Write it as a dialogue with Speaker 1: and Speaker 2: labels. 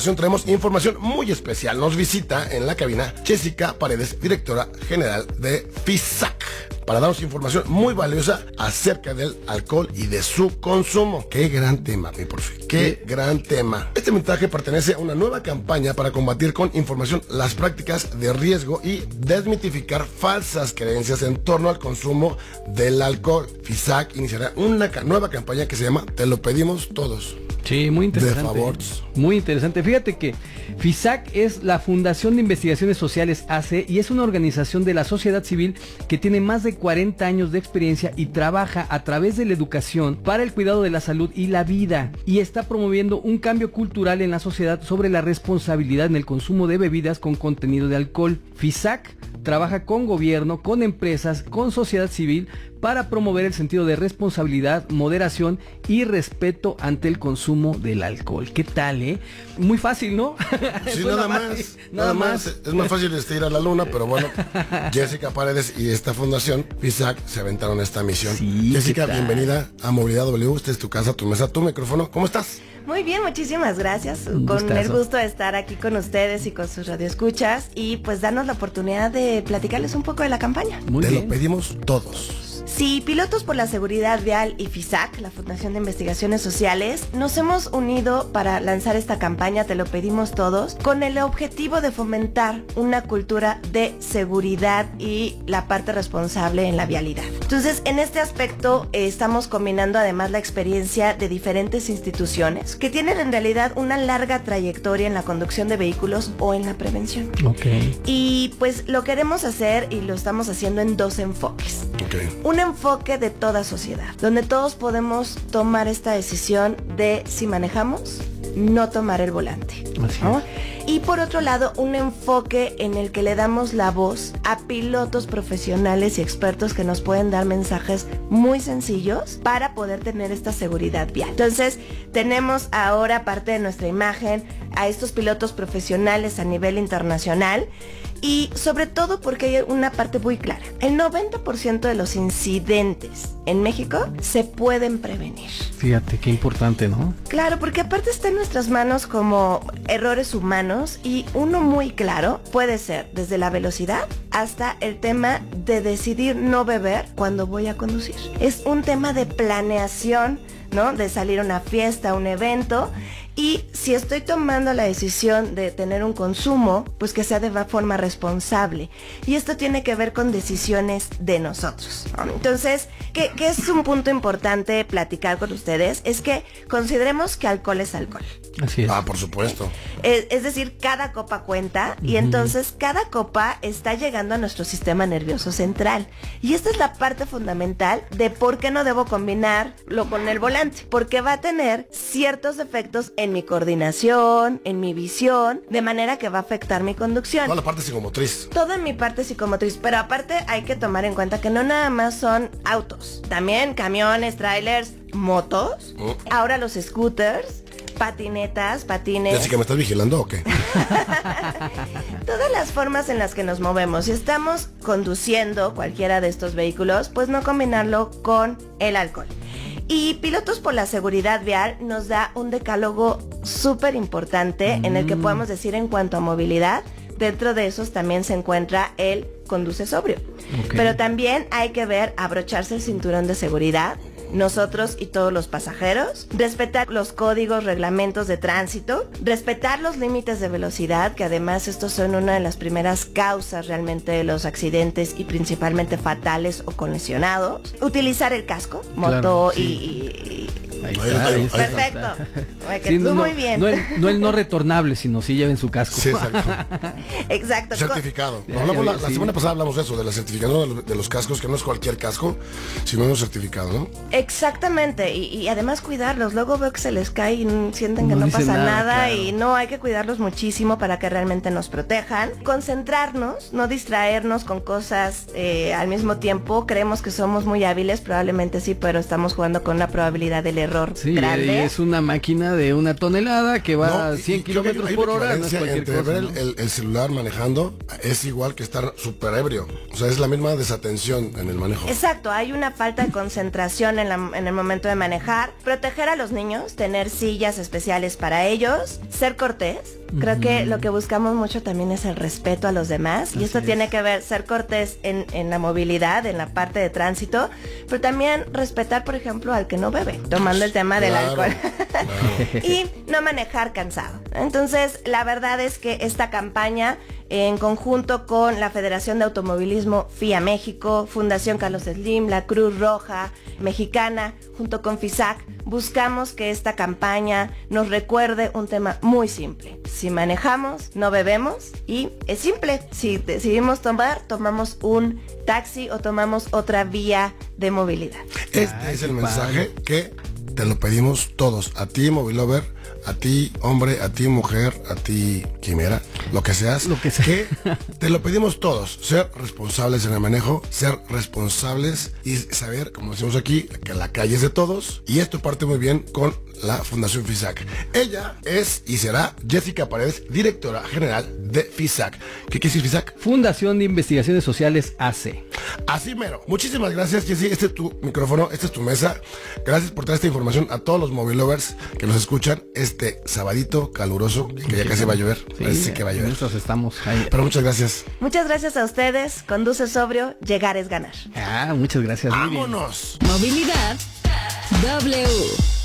Speaker 1: ocasión traemos información muy especial. Nos visita en la cabina Jessica Paredes, directora general de FISAC, para darnos información muy valiosa acerca del alcohol y de su consumo. Qué gran tema, mi profe. Qué gran tema. Este mensaje pertenece a una nueva campaña para combatir con información las prácticas de riesgo y desmitificar falsas creencias en torno al consumo del alcohol. FISAC iniciará una nueva campaña que se llama Te lo pedimos todos.
Speaker 2: Sí, muy interesante.
Speaker 1: De favor.
Speaker 2: Muy interesante. Fíjate que FISAC es la Fundación de Investigaciones Sociales AC y es una organización de la sociedad civil que tiene más de 40 años de experiencia y trabaja a través de la educación para el cuidado de la salud y la vida, y está promoviendo un cambio cultural en la sociedad sobre la responsabilidad en el consumo de bebidas con contenido de alcohol. FISAC trabaja con gobierno, con empresas, con sociedad civil para promover el sentido de responsabilidad, moderación y respeto ante el consumo del alcohol. ¿Qué tal, Muy fácil, ¿no?
Speaker 1: Sí, nada más. Es más fácil ir a la luna, pero bueno, Jessica Paredes y esta fundación, FISAC, se aventaron esta misión.
Speaker 2: Sí,
Speaker 1: Jessica, bienvenida a Movilidad W. Esta es tu casa, tu mesa, tu micrófono. ¿Cómo estás?
Speaker 3: Muy bien, muchísimas gracias. Con el gusto de estar aquí con ustedes y con sus radioescuchas y pues darnos la oportunidad de platicarles un poco de la campaña.
Speaker 1: Te lo pedimos todos.
Speaker 3: Sí, Pilotos por la Seguridad Vial y FISAC, la Fundación de Investigaciones Sociales, nos hemos unido para lanzar esta campaña, Te lo pedimos todos, con el objetivo de fomentar una cultura de seguridad y la parte responsable en la vialidad. Entonces, en este aspecto estamos combinando además la experiencia de diferentes instituciones que tienen en realidad una larga trayectoria en la conducción de vehículos o en la prevención.
Speaker 2: Okay.
Speaker 3: Y pues lo queremos hacer y lo estamos haciendo en dos enfoques.
Speaker 1: Okay.
Speaker 3: Un enfoque de toda sociedad, donde todos podemos tomar esta decisión de si manejamos, no tomar el volante, ¿no? Y por otro lado, un enfoque en el que le damos la voz a pilotos profesionales y expertos que nos pueden dar mensajes muy sencillos para poder tener esta seguridad vial. Entonces, tenemos ahora parte de nuestra imagen a estos pilotos profesionales a nivel internacional. Y sobre todo porque hay una parte muy clara. El 90% de los incidentes en México se pueden prevenir.
Speaker 2: Fíjate, qué importante, ¿no?
Speaker 3: Claro, porque aparte está en nuestras manos como errores humanos y uno muy claro puede ser desde la velocidad hasta el tema de decidir no beber cuando voy a conducir. Es un tema de planeación, ¿no? De salir a una fiesta, a un evento. Y si estoy tomando la decisión de tener un consumo, pues que sea de forma responsable. Y esto tiene que ver con decisiones de nosotros, ¿no? Entonces, ¿qué es un punto importante platicar con ustedes? Es que consideremos que alcohol es alcohol.
Speaker 2: Así es.
Speaker 1: Por supuesto.
Speaker 3: Es decir, cada copa cuenta y entonces cada copa está llegando a nuestro sistema nervioso central. Y esta es la parte fundamental de por qué no debo combinarlo con el volante. Porque va a tener ciertos efectos en mi coordinación, en mi visión, de manera que va a afectar mi conducción.
Speaker 1: Toda la parte psicomotriz.
Speaker 3: Todo en mi parte psicomotriz, pero aparte hay que tomar en cuenta que no nada más son autos, también camiones, trailers, motos, ahora los scooters, patinetas, patines.
Speaker 1: ¿Jessica, me estás vigilando o qué?
Speaker 3: Todas las formas en las que nos movemos. Si estamos conduciendo cualquiera de estos vehículos, pues no combinarlo con el alcohol. Y Pilotos por la Seguridad Vial nos da un decálogo súper importante en el que podemos decir en cuanto a movilidad, dentro de esos también se encuentra el conduce sobrio. Okay. Pero también hay que ver abrocharse el cinturón de seguridad, nosotros y todos los pasajeros, respetar los códigos, reglamentos de tránsito, respetar los límites de velocidad, que además estos son una de las primeras causas realmente de los accidentes y principalmente fatales o con lesionados, utilizar el casco, moto, claro, sí.
Speaker 2: Ahí está.
Speaker 3: Perfecto. Sí, muy bien.
Speaker 2: No el no retornable, sino sí lleven su casco.
Speaker 1: Sí, exacto.
Speaker 3: Exacto.
Speaker 1: Certificado. La semana pasada hablamos de eso, de la certificación de los cascos, que no es cualquier casco, sino un certificado, ¿no?
Speaker 3: Exactamente. Y además cuidarlos. Luego veo que se les cae y sienten que no pasa nada. Claro. Y no, hay que cuidarlos muchísimo para que realmente nos protejan. Concentrarnos, no distraernos con cosas al mismo tiempo. Creemos que somos muy hábiles, probablemente sí, pero estamos jugando con una probabilidad del error error
Speaker 2: Sí,
Speaker 3: grande.
Speaker 2: y es una máquina de 1 tonelada que va a 100 kilómetros por hora, no es cualquier
Speaker 1: entre
Speaker 2: cosa,
Speaker 1: ver
Speaker 2: ¿no?
Speaker 1: el celular manejando es igual que estar súper ebrio. O sea, es la misma desatención en el manejo.
Speaker 3: Exacto, hay una falta de concentración en el momento de manejar. Proteger a los niños, tener sillas especiales para ellos, ser cortés. Creo que lo que buscamos mucho también es el respeto a los demás. Y esto tiene que ver, ser cortés en la movilidad, en la parte de tránsito, pero también respetar, por ejemplo, al que no bebe, tomando el tema del alcohol.
Speaker 1: Claro.
Speaker 3: Y no manejar cansado. Entonces, la verdad es que esta campaña, en conjunto con la Federación de Automovilismo FIA México, Fundación Carlos Slim, la Cruz Roja Mexicana, junto con FISAC, buscamos que esta campaña nos recuerde un tema muy simple. Si manejamos, no bebemos, y es simple. Si decidimos tomar, tomamos un taxi o tomamos otra vía de movilidad.
Speaker 1: Este es el mensaje que te lo pedimos todos. A ti, Movilover, a ti, hombre, a ti, mujer, a ti, quimera, lo que seas.
Speaker 2: Lo que sea.
Speaker 1: Que te lo pedimos todos. Ser responsables en el manejo, ser responsables y saber, como decimos aquí, que la calle es de todos. Y esto parte muy bien con la Fundación FISAC. Ella es y será Jessica Paredes, directora general de FISAC. ¿Qué quiere decir FISAC?
Speaker 2: Fundación de Investigaciones Sociales AC.
Speaker 1: Así mero. Muchísimas gracias, Jessy. Este es tu micrófono, esta es tu mesa. Gracias por traer esta información a todos los movilovers que nos escuchan este sabadito caluroso, que ya casi va a llover. Parece que va a llover.
Speaker 2: Nosotros estamos ahí.
Speaker 1: Pero muchas gracias.
Speaker 3: Muchas gracias a ustedes. Conduce sobrio, llegar es ganar.
Speaker 2: Muchas gracias. Muy bien.
Speaker 1: ¡Vámonos!
Speaker 4: Movilidad W.